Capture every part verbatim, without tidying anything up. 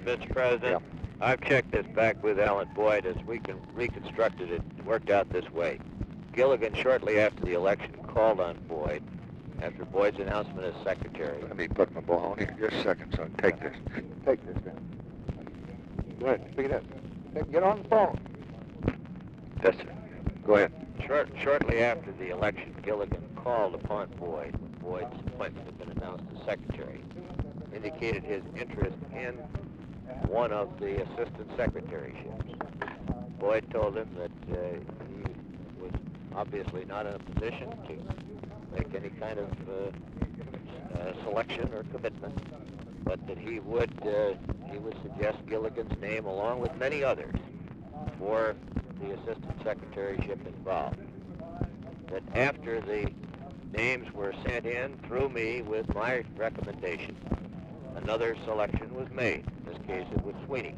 Mister President. Yeah. I've checked this back with Alan Boyd as we can reconstructed it. It worked out this way. Gilligan, shortly after the election, called on Boyd after Boyd's announcement as secretary. Let me put my ball on here just a second, son. Take this. Take this down. Go ahead. Pick it up. Take, get on the phone. That's it. Go ahead. Short, shortly after the election, Gilligan called upon Boyd. Boyd's appointment had been announced as secretary. Indicated his interest in one of the assistant secretaryships. Boyd told him that uh, he was obviously not in a position to make any kind of uh, uh, selection or commitment, but that he would uh, he would suggest Gilligan's name along with many others for the assistant secretaryship involved. That after the names were sent in through me with my recommendation, another selection was made. In this case, it was Sweeney.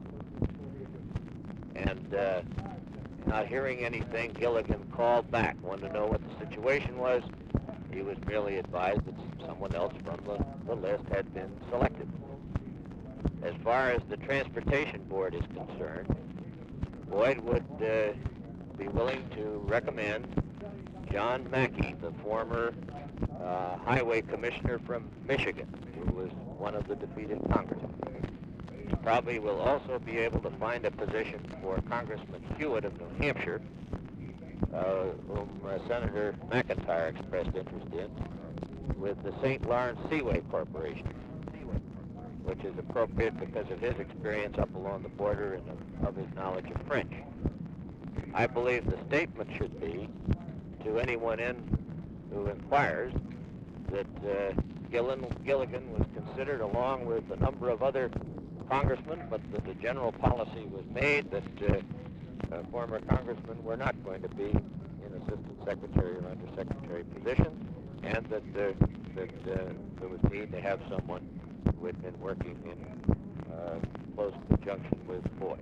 And uh, not hearing anything, Gilligan called back, wanted to know what the situation was. He was merely advised that someone else from the, the list had been selected. As far as the Transportation Board is concerned, Boyd would uh, be willing to recommend John Mackey, the former uh, highway commissioner from Michigan, who was one of the defeated congressmen. He probably will also be able to find a position for Congressman Hewitt of New Hampshire, uh, whom uh, Senator McIntyre expressed interest in, with the Saint Lawrence Seaway Corporation, which is appropriate because of his experience up along the border and of, of his knowledge of French. I believe the statement should be to anyone in who inquires that uh, Gillen, Gilligan was considered along with a number of other congressmen, but that the general policy was made that uh, uh, former congressmen were not going to be in assistant secretary or undersecretary positions, and that, uh, that uh, there was need to have someone who had been working in uh, close conjunction with Boyd.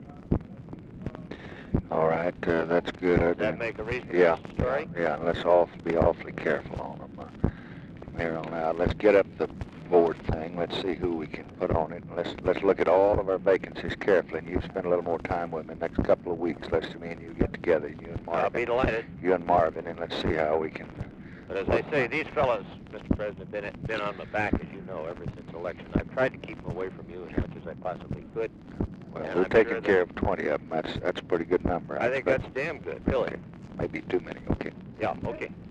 All right, uh, that's good. Does that make a reasonable yeah, story? Yeah, let's all be awfully careful on them uh, from here on out. Let's get up the board thing. Let's see who we can put on it. Let's let's look at all of our vacancies carefully. And you spend a little more time with me the next couple of weeks. Let's me and you get together, you and Marvin. I'll be delighted. You and Marvin, and let's see how we can. But as I say, these fellows, Mister President, been been on my back, as you know, ever since election. I've tried to keep them away from you as much as I possibly could. Well, and we're I'm taking sure care of twenty of them. That's that's a pretty good number. I think that's damn good, really. Maybe too many. Okay. Yeah. Okay.